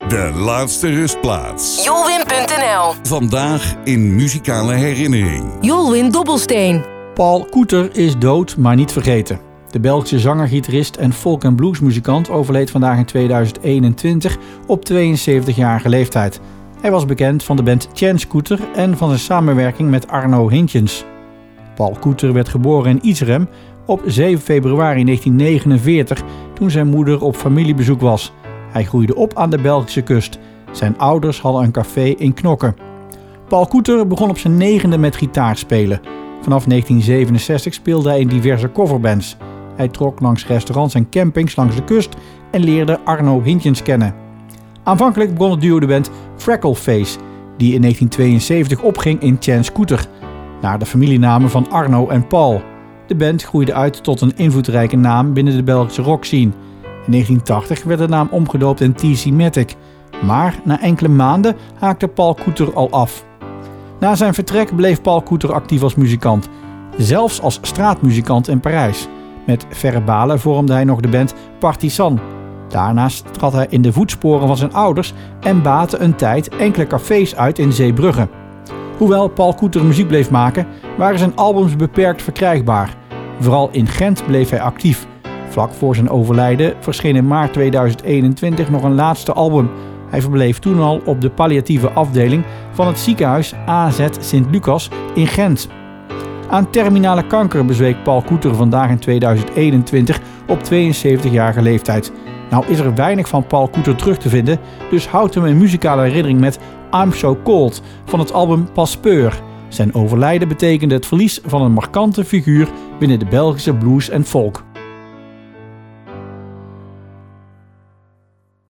De laatste rustplaats. Jolwin.nl. Vandaag in muzikale herinnering. Jolwin Dobbelsteen. Paul Koeter is dood, maar niet vergeten. De Belgische zanger, gitarist en folk- en bluesmuzikant overleed vandaag in 2021 op 72-jarige leeftijd. Hij was bekend van de band Chance Koeter en van zijn samenwerking met Arno Hintjens. Paul Koeter werd geboren in Iserem op 7 februari 1949 toen zijn moeder op familiebezoek was. Hij groeide op aan de Belgische kust. Zijn ouders hadden een café in Knokke. Paul Koeter begon op zijn 9e met gitaarspelen. Vanaf 1967 speelde hij in diverse coverbands. Hij trok langs restaurants en campings langs de kust en leerde Arno Hintjens kennen. Aanvankelijk begon het duo de band Freckleface, die in 1972 opging in Chance Koeter, naar de familienamen van Arno en Paul. De band groeide uit tot een invloedrijke naam binnen de Belgische rockscene. In 1980 werd de naam omgedoopt in TC Matic, maar na enkele maanden haakte Paul Koeter al af. Na zijn vertrek bleef Paul Koeter actief als muzikant, zelfs als straatmuzikant in Parijs. Met Verre Balen vormde hij nog de band Partisan. Daarnaast trad hij in de voetsporen van zijn ouders en baatte een tijd enkele cafés uit in Zeebrugge. Hoewel Paul Koeter muziek bleef maken, waren zijn albums beperkt verkrijgbaar. Vooral in Gent bleef hij actief. Vlak voor zijn overlijden verscheen in maart 2021 nog een laatste album. Hij verbleef toen al op de palliatieve afdeling van het ziekenhuis AZ Sint-Lucas in Gent. Aan terminale kanker bezweek Paul Koeter vandaag in 2021 op 72-jarige leeftijd. Nou is er weinig van Paul Koeter terug te vinden, dus houdt hem in muzikale herinnering met I'm So Cold van het album Paspeur. Zijn overlijden betekende het verlies van een markante figuur binnen de Belgische blues en folk.